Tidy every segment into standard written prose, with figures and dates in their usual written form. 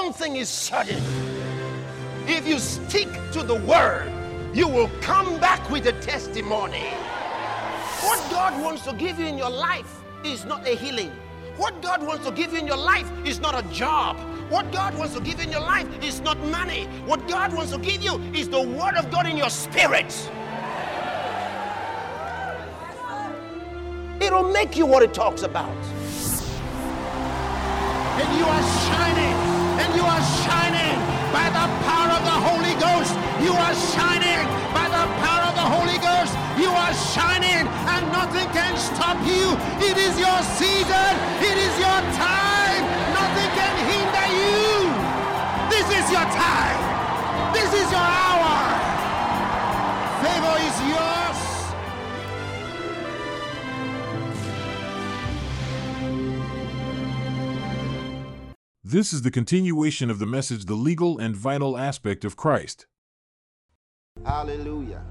one thing is certain. If you stick to the word, you will come back with a testimony. What God wants to give you in your life is not a healing. What God wants to give you in your life is not a job. What God wants to give you in your life is not money. What God wants to give you is the word of God in your spirit. It'll make you what it talks about. And you are shining. And you are shining by the power of the Holy Ghost. You are shining by the power of the Holy Ghost. You are shining and nothing can stop you. It is your season. It is your time. Nothing can hinder you. This is your time. This is your hour. Favor is yours. This is the continuation of the message, The Legal and Vital Aspect of Christ. Hallelujah.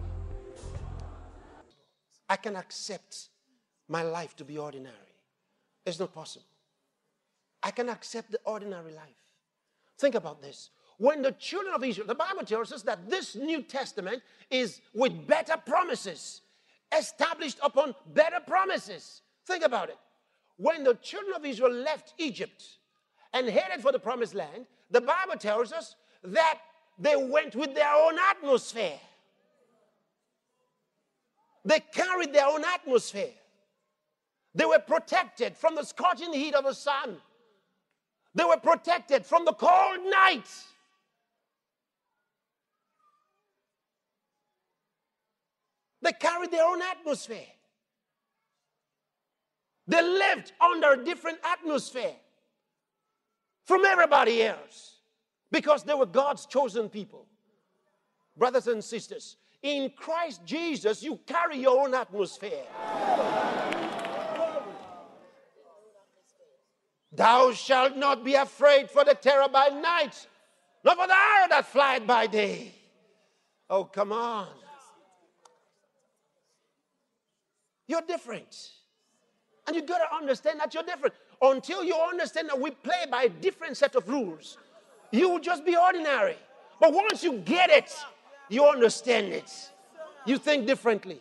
I can accept my life to be ordinary. It's not possible. I can accept the ordinary life. Think about this. When the children of Israel, the Bible tells us that this New Testament is with better promises, established upon better promises. Think about it. When the children of Israel left Egypt and headed for the promised land, the Bible tells us that they went with their own atmosphere. They carried their own atmosphere. They were protected from the scorching heat of the sun. They were protected from the cold night. They carried their own atmosphere. They lived under a different atmosphere from everybody else because they were God's chosen people. Brothers and sisters, in Christ Jesus, you carry your own atmosphere. Thou shalt not be afraid for the terror by night, nor for the arrow that flieth by day. Oh, come on. You're different. And you got to understand that you're different. Until you understand that we play by a different set of rules, you will just be ordinary. But once you get it, you understand it. You think differently.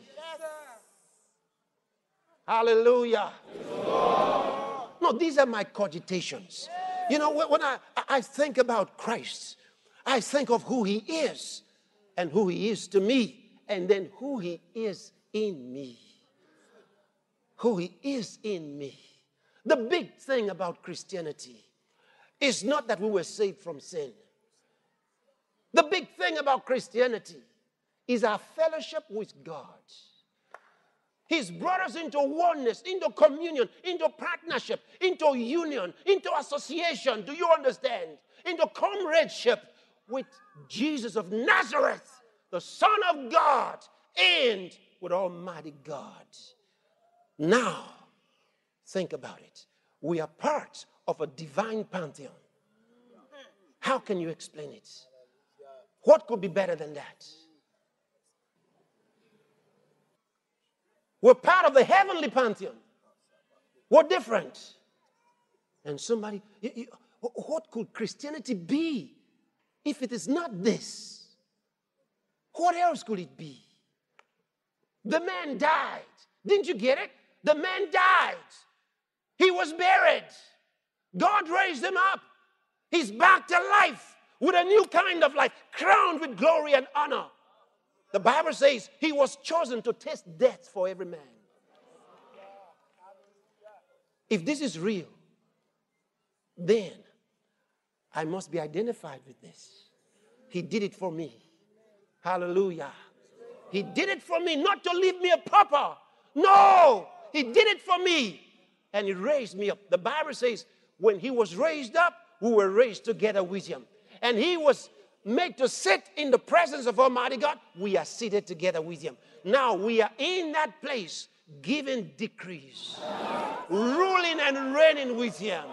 Hallelujah. No, these are my cogitations. You know, when I think about Christ, I think of who he is and who he is to me, and then who he is in me. Who he is in me. The big thing about Christianity is not that we were saved from sin. The big thing about Christianity is our fellowship with God. He's brought us into oneness, into communion, into partnership, into union, into association. Do you understand? Into comradeship with Jesus of Nazareth, the Son of God, and with Almighty God. Now, think about it. We are part of a divine pantheon. How can you explain it? What could be better than that? We're part of the heavenly pantheon. We're different. And somebody, what could Christianity be if it is not this? What else could it be? The man died. Didn't you get it? The man died. He was buried. God raised him up. He's back to life with a new kind of life, crowned with glory and honor. The Bible says he was chosen to taste death for every man. If this is real, then I must be identified with this. He did it for me. Hallelujah. He did it for me, not to leave me a pauper. No, he did it for me. And he raised me up. The Bible says when he was raised up, we were raised together with him. And he was made to sit in the presence of Almighty God. We are seated together with him. Now we are in that place, giving decrees, ruling and reigning with him.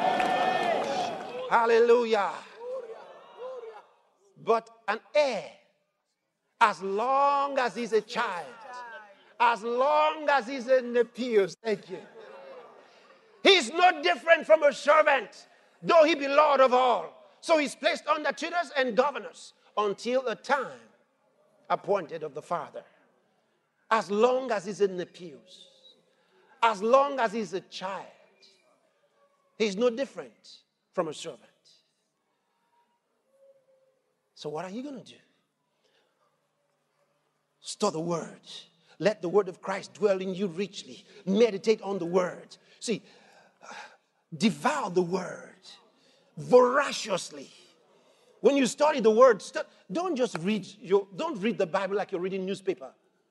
Hallelujah. But an heir, as long as he's a child, as long as he's in the pews, thank you, he's no different from a servant, though he be Lord of all. So he's placed under tutors and governors until the time appointed of the Father. As long as he's in the pews, as long as he's a child, he's no different from a servant. So what are you going to do? Study the word. Let the word of Christ dwell in you richly. Meditate on the word. See, devour the word voraciously. When you study the word, don't just read don't read the Bible like you're reading newspaper.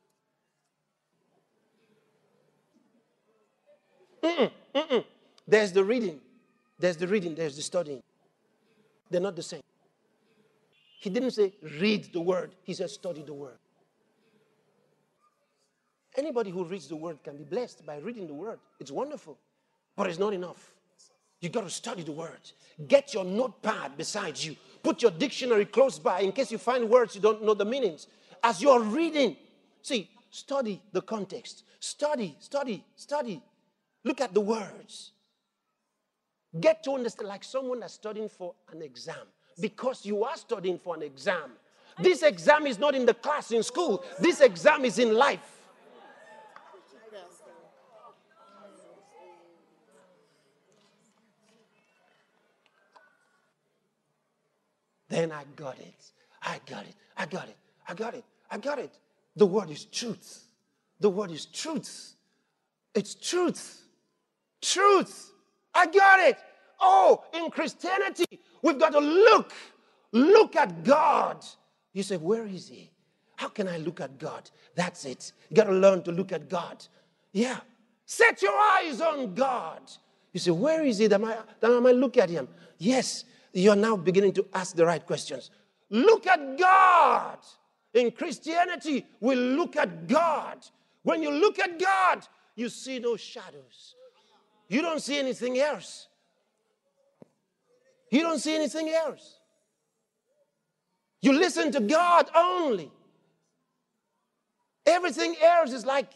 There's the reading, there's the studying. They're not the same. He didn't say read the word, he said study the word. Anybody who reads the word can be blessed by reading the word. It's wonderful, but it's not enough. You got to study the word. Get your notepad beside you. Put your dictionary close by in case you find words you don't know the meanings. As you're reading, see, study the context. Study. Look at the words. Get to understand like someone that's studying for an exam. Because you are studying for an exam. This exam is not in the class in school. This exam is in life. Then I got it. The word is truth. The word is truth. It's truth. Truth. I got it. Oh, in Christianity, we've got to look at God. You say, where is he? How can I look at God? That's it. You got to learn to look at God. Yeah. Set your eyes on God. You say, where is he that I might look at him? Yes. You're now beginning to ask the right questions. Look at God. In Christianity, we look at God. When you look at God, you see no shadows. You don't see anything else. You don't see anything else. You listen to God only. Everything else is like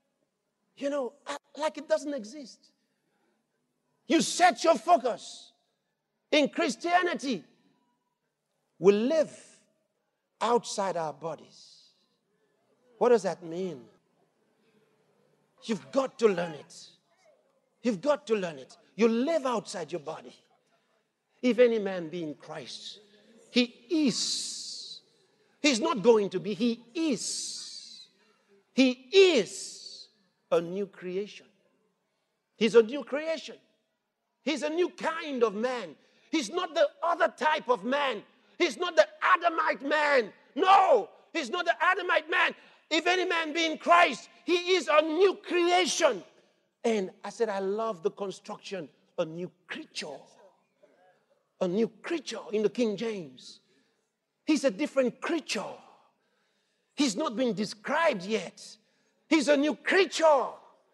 it doesn't exist. You set your focus. In Christianity, we live outside our bodies. What does that mean? You've got to learn it. You've got to learn it. You live outside your body. If any man be in Christ, he is. He's not going to be, he is. He is a new creation. He's a new creation. He's a new kind of man. He's not the other type of man. He's not the Adamite man. No, he's not the Adamite man. If any man be in Christ, he is a new creation. And I said, I love the construction, a new creature. A new creature in the King James. He's a different creature. He's not been described yet. He's a new creature.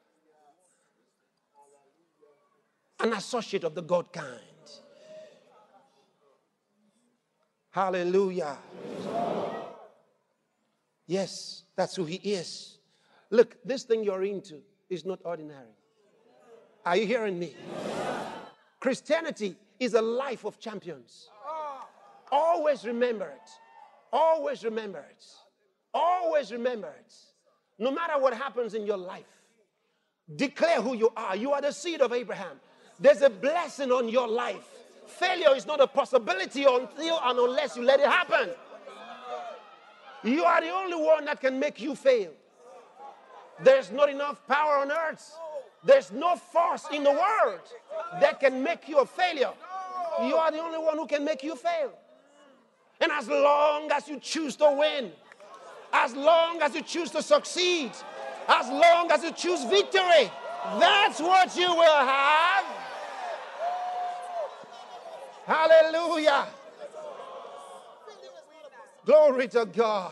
An associate of the God kind. Hallelujah. Yes, that's who he is. Look, this thing you're into is not ordinary. Are you hearing me? Christianity is a life of champions. Always remember it. Always remember it. Always remember it. No matter what happens in your life, declare who you are. You are the seed of Abraham. There's a blessing on your life. Failure is not a possibility until and unless you let it happen. You are the only one that can make you fail. There's not enough power on earth. There's no force in the world that can make you a failure. You are the only one who can make you fail. And as long as you choose to win, as long as you choose to succeed, as long as you choose victory, that's what you will have. Hallelujah. Glory to God.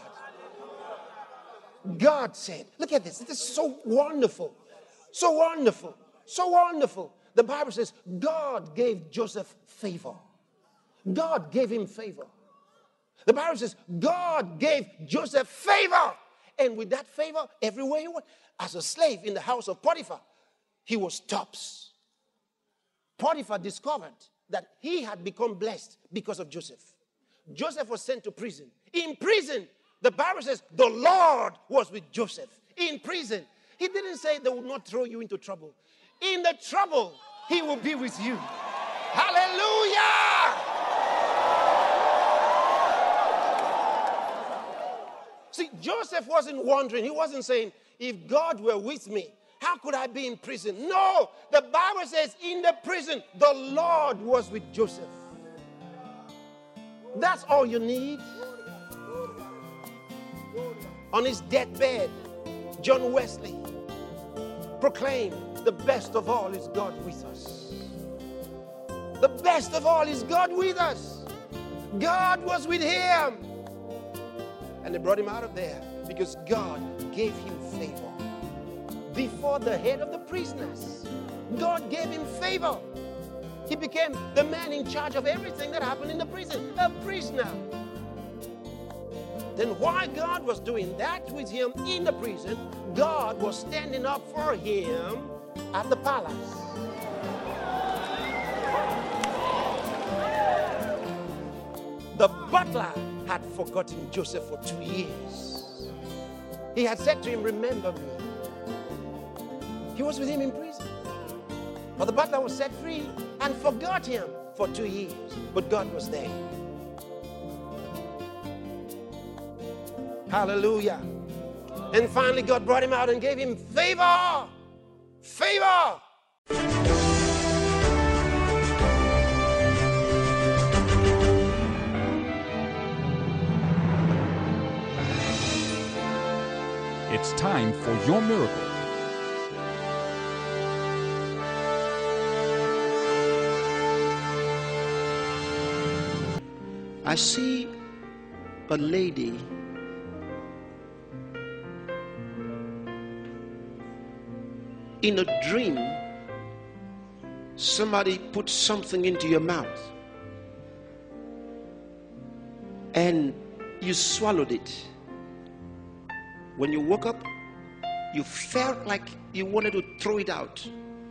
God said, look at this. This is so wonderful. So wonderful. So wonderful. The Bible says God gave Joseph favor. God gave him favor. The Bible says God gave Joseph favor. And with that favor, everywhere he went, as a slave in the house of Potiphar, he was tops. Potiphar discovered that he had become blessed because of Joseph. Joseph was sent to prison. In prison, the Bible says the Lord was with Joseph. In prison, he didn't say they would not throw you into trouble. In the trouble, he will be with you. Hallelujah! See, Joseph wasn't wondering. He wasn't saying, if God were with me, how could I be in prison? No, the Bible says in the prison, the Lord was with Joseph. That's all you need. On his deathbed, John Wesley proclaimed, the best of all is God with us. The best of all is God with us. God was with him. And they brought him out of there because God gave him favor. Before the head of the prisoners, God gave him favor. He became the man in charge of everything that happened in the prison, a prisoner. Then while God was doing that with him in the prison, God was standing up for him at the palace. The butler had forgotten Joseph for 2 years. He had said to him, remember me. He was with him in prison. But the butler was set free and forgot him for 2 years. But God was there. Hallelujah. And finally God brought him out and gave him favor. Favor. It's time for your miracle. I see a lady in a dream. Somebody put something into your mouth and you swallowed it. When you woke up, you felt like you wanted to throw it out.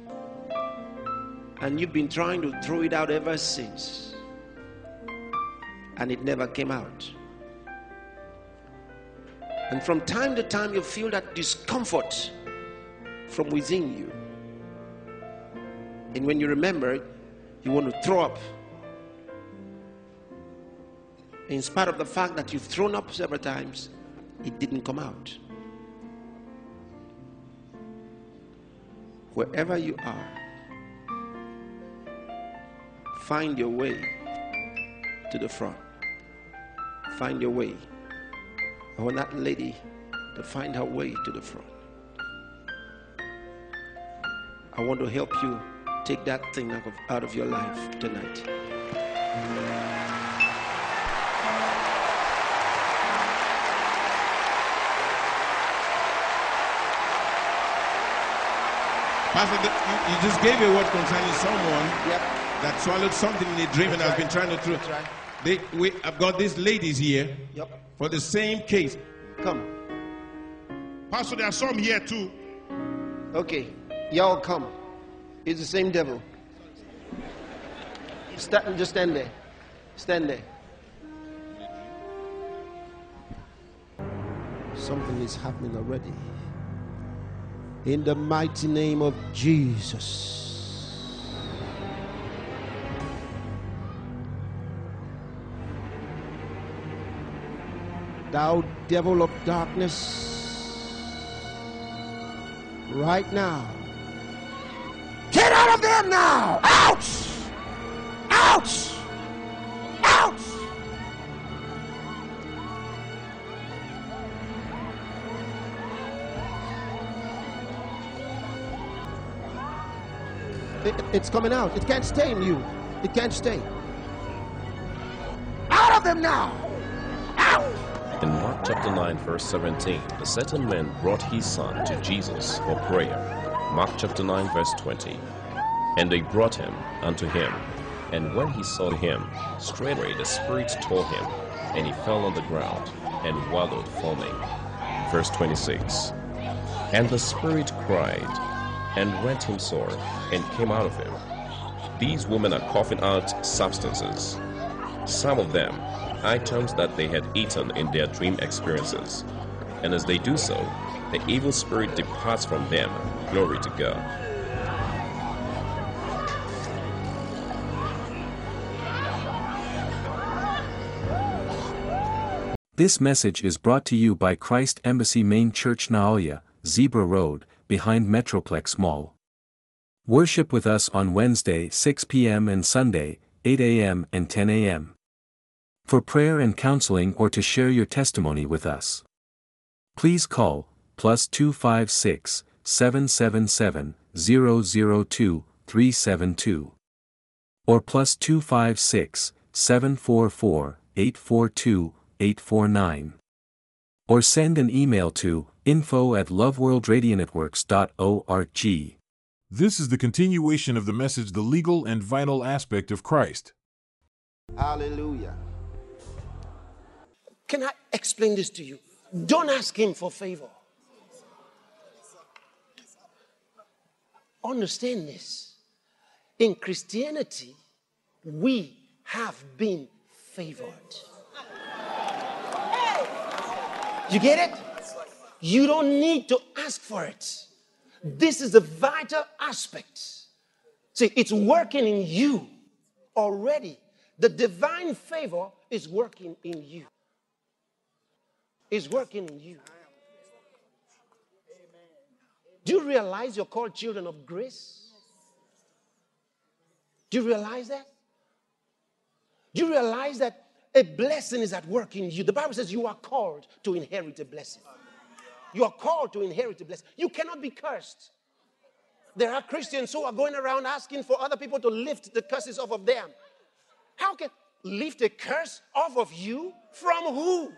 And you've been trying to throw it out ever since. And it never came out. And from time to time, you feel that discomfort from within you. And when you remember it, you want to throw up. In spite of the fact that you've thrown up several times, it didn't come out. Wherever you are, find your way to the front. Find your way. I want that lady to find her way to the front. I want to help you take that thing out of your life tonight. Pastor, you just gave a word concerning someone that swallowed something in a dream and has been trying to throw. I've got these ladies here for the same case. Come. Pastor, there are some here too. Okay, y'all come. It's the same devil. Just stand there. Stand there. Something is happening already. In the mighty name of Jesus. Thou devil of darkness, right now, get out of there now! Ouch! Ouch! Ouch! It's coming out. It can't stay in you. It can't stay. Out of them now! Out! In Mark chapter 9 verse 17, a certain man brought his son to Jesus for prayer. Mark chapter 9 verse 20. And they brought him unto him. And when he saw him, straightway the spirit tore him, and he fell on the ground, and wallowed foaming. Verse 26. And the spirit cried, and rent him sore, and came out of him. These women are coughing out substances. Some of them, items that they had eaten in their dream experiences. And as they do so, the evil spirit departs from them. Glory to God. This message is brought to you by Christ Embassy Main Church Naoya, Zebra Road, behind Metroplex Mall. Worship with us on Wednesday 6 p.m. and Sunday 8 a.m. and 10 a.m. For prayer and counseling or to share your testimony with us, please call +256 777 002 372 or +256 744 842 849 or send an email to info@loveworldradionetworks.org. This is the continuation of the message, The Legal and Vital Aspect of Christ. Hallelujah. Can I explain this to you? Don't ask him for favor. Understand this. In Christianity, we have been favored. You get it? You don't need to ask for it. This is a vital aspect. See, it's working in you already. The divine favor is working in you. It's working in you. Do you realize you're called children of grace? Do you realize that? Do you realize that a blessing is at work in you? The Bible says you are called to inherit a blessing. You are called to inherit a blessing. You cannot be cursed. There are Christians who are going around asking for other people to lift the curses off of them. How can lift a curse off of you? From who?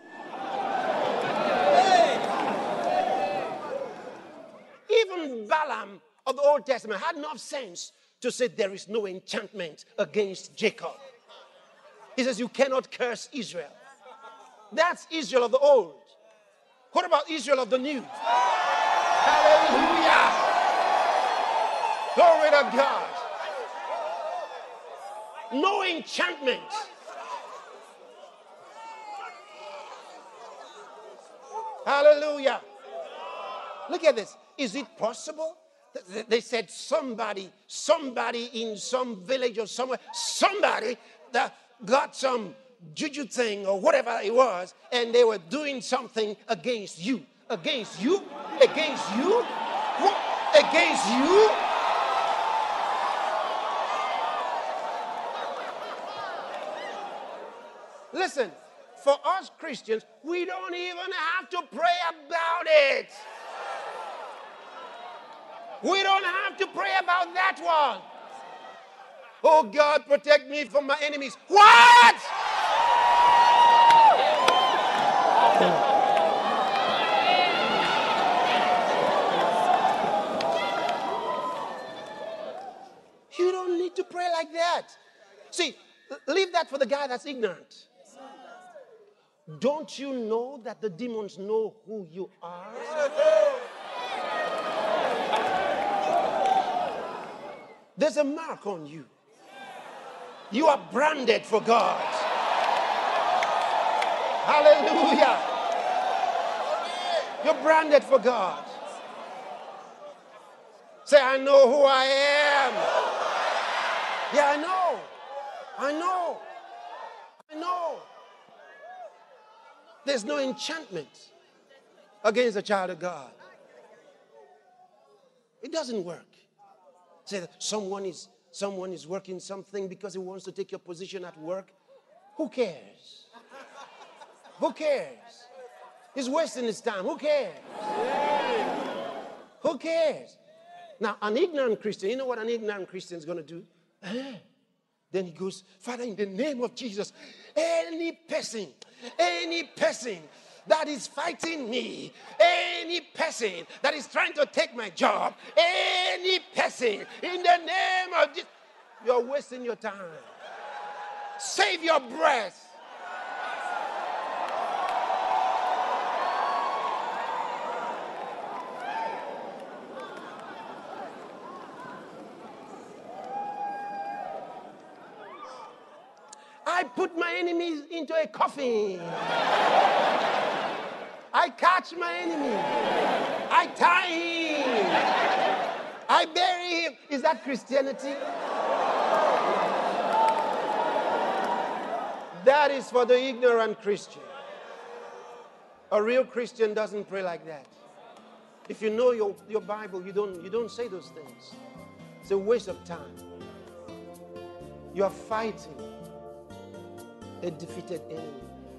Even Balaam of the Old Testament had enough sense to say there is no enchantment against Jacob. He says you cannot curse Israel. That's Israel of the old. What about Israel of the new? Hallelujah. Glory to God. No enchantment. Hallelujah. Look at this. Is it possible? They said somebody in some village or somewhere, somebody that got some juju thing or whatever it was, and they were doing something against you. Against you? Against you? What? Against you? Listen, for us Christians, we don't even have to pray about it. We don't have to pray about that one. Oh God, protect me from my enemies. What? You don't need to pray like that. See, leave that for the guy that's ignorant. Don't you know that the demons know who you are? There's a mark on you. You are branded for God. Hallelujah. You're branded for God. Say, I know who I am. Yeah, I know. I know. I know. There's no enchantment against a child of God. It doesn't work. Say that someone is working something because he wants to take your position at work. Who cares? Who cares? He's wasting his time. Who cares? Who cares? Now, an ignorant Christian, you know what an ignorant Christian is going to do? Then he goes, Father, in the name of Jesus, any person that is fighting me, any person that is trying to take my job, any person, in the name of Jesus, you're wasting your time. Save your breath. put my enemies into a coffin. I catch my enemy. I tie him. I bury him. Is that Christianity? That is for the ignorant Christian. A real Christian doesn't pray like that. If you know your Bible, you don't say those things. It's a waste of time. You are fighting a defeated enemy.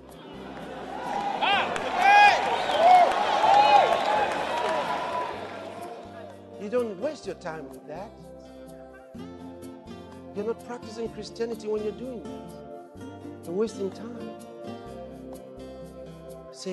You don't waste your time with that. You're not practicing Christianity when you're doing that. You're wasting time. Say,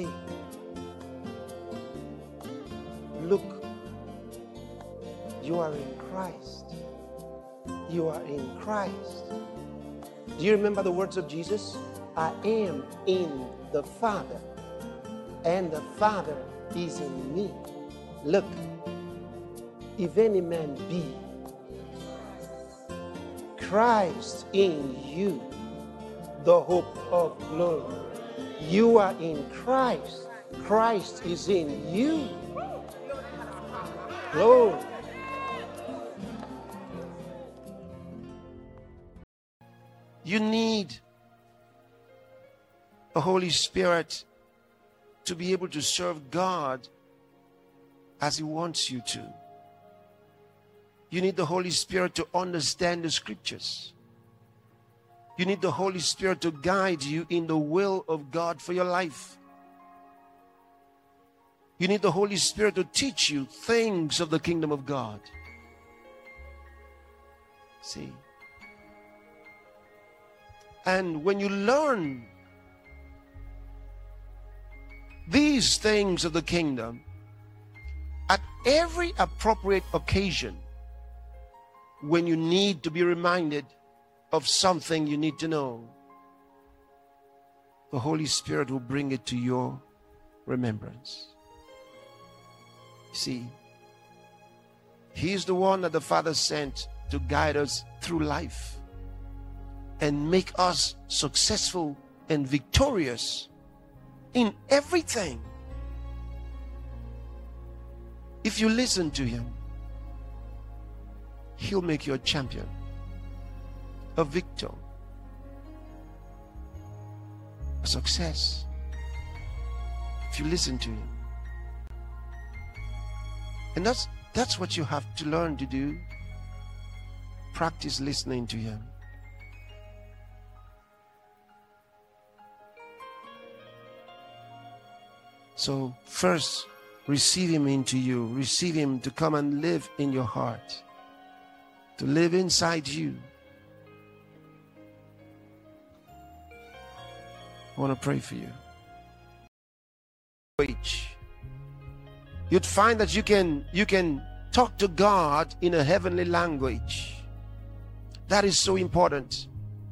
look, you are in Christ. You are in Christ. Do you remember the words of Jesus? I am in the Father, and the Father is in me. Look, if any man be Christ in you, the hope of glory. You are in Christ. Christ is in you. Glory. You need the Holy Spirit to be able to serve God as He wants you to. You need the Holy Spirit to understand the Scriptures. You need the Holy Spirit to guide you in the will of God for your life. You need the Holy Spirit to teach you things of the kingdom of God. See? And when you learn these things of the kingdom, at every appropriate occasion, when you need to be reminded of something you need to know, the Holy Spirit will bring it to your remembrance. See, He's the one that the Father sent to guide us through life and make us successful and victorious in everything. If you listen to Him, He'll make you a champion, a victor, a success. If you listen to Him. And that's what you have to learn to do. Practice listening to Him. So first, receive Him into you. Receive Him to come and live in your heart, to live inside you. I want to pray for you. You'd find that you can talk to God in a heavenly language. That is so important.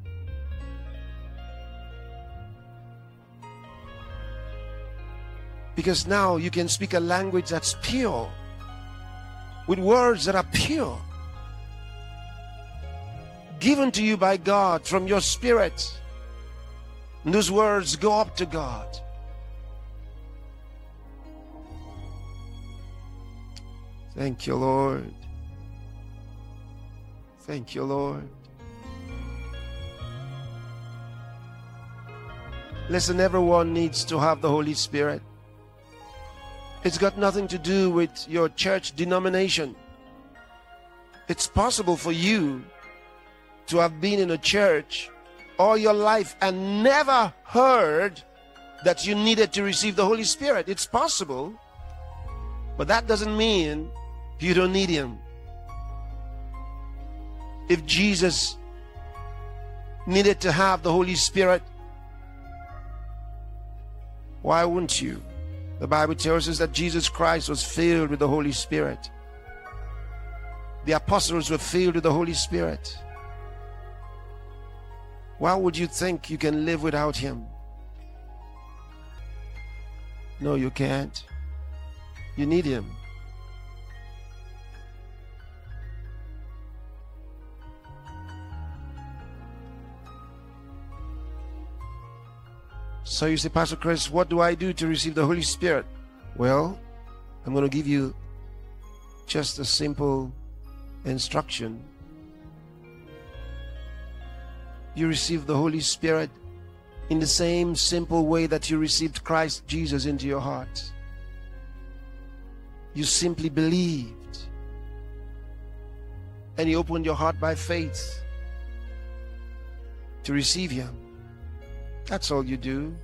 Because now you can speak a language that's pure, with words that are pure, given to you by God from your spirit. And those words go up to God. Thank you, Lord. Thank you, Lord. Listen, everyone needs to have the Holy Spirit. It's got nothing to do with your church denomination. It's possible for you to have been in a church all your life and never heard that you needed to receive the Holy Spirit. It's possible, but that doesn't mean you don't need Him. If Jesus needed to have the Holy Spirit, why wouldn't you? The Bible tells us that Jesus Christ was filled with the Holy Spirit. The apostles were filled with the Holy Spirit. Why would you think you can live without Him? No, you can't. You need Him. So you say, Pastor Chris, what do I do to receive the Holy Spirit? Well, I'm going to give you just a simple instruction. You receive the Holy Spirit in the same simple way that you received Christ Jesus into your heart. You simply believed, and you opened your heart by faith to receive Him. That's all you do.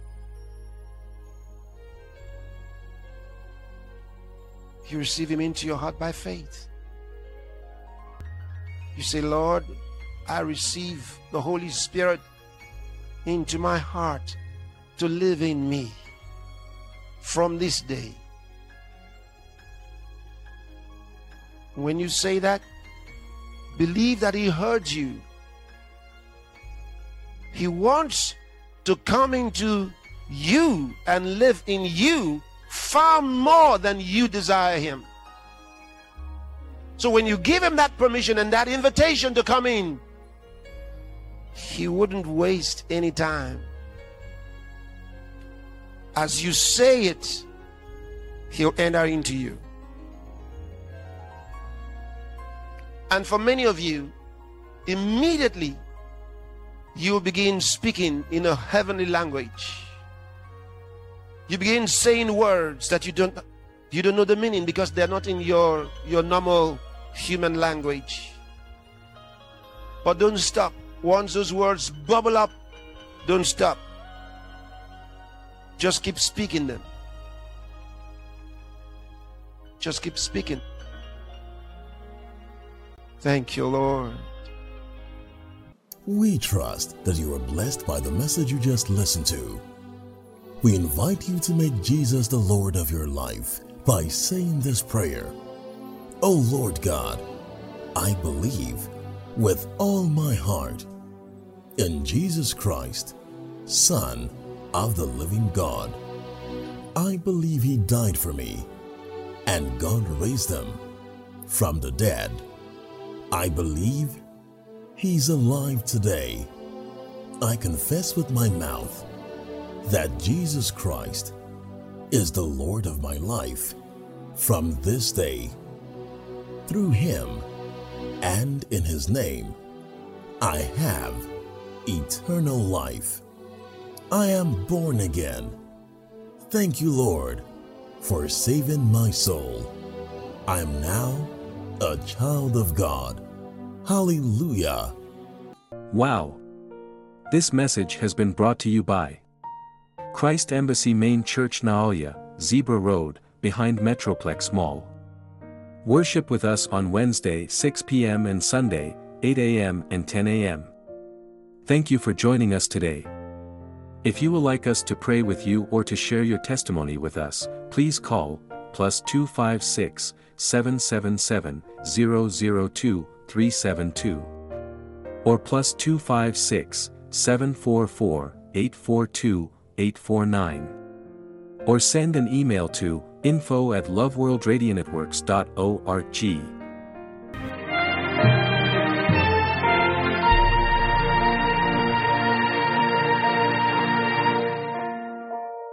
You receive Him into your heart by faith. You say, Lord, I receive the Holy Spirit into my heart to live in me from this day. When you say that, believe that He heard you. He wants to come into you and live in you far more than you desire Him. So when you give Him that permission and that invitation to come in, He wouldn't waste any time. As you say it, He'll enter into you. And for many of you, immediately you will begin speaking in a heavenly language. You begin saying words that you don't know the meaning because they're not in your normal human language. But don't stop. Once those words bubble up, don't stop. Just keep speaking them. Just keep speaking. Thank you, Lord. We trust that you are blessed by the message you just listened to. We invite you to make Jesus the Lord of your life by saying this prayer. O Lord God, I believe with all my heart in Jesus Christ, Son of the living God. I believe He died for me and God raised Him from the dead. I believe He's alive today. I confess with my mouth that Jesus Christ is the Lord of my life from this day. Through Him and in His name, I have eternal life. I am born again. Thank you, Lord, for saving my soul. I am now a child of God. Hallelujah. Wow! This message has been brought to you by Christ Embassy Main Church Naoya, Zebra Road, behind Metroplex Mall. Worship with us on Wednesday 6 p.m. and Sunday 8 a.m. and 10 a.m. Thank you for joining us today. If you would like us to pray with you or to share your testimony with us, please call +256 777 002 372 or +256 744 842 849 or send an email to info@loveworldradionetworks.org.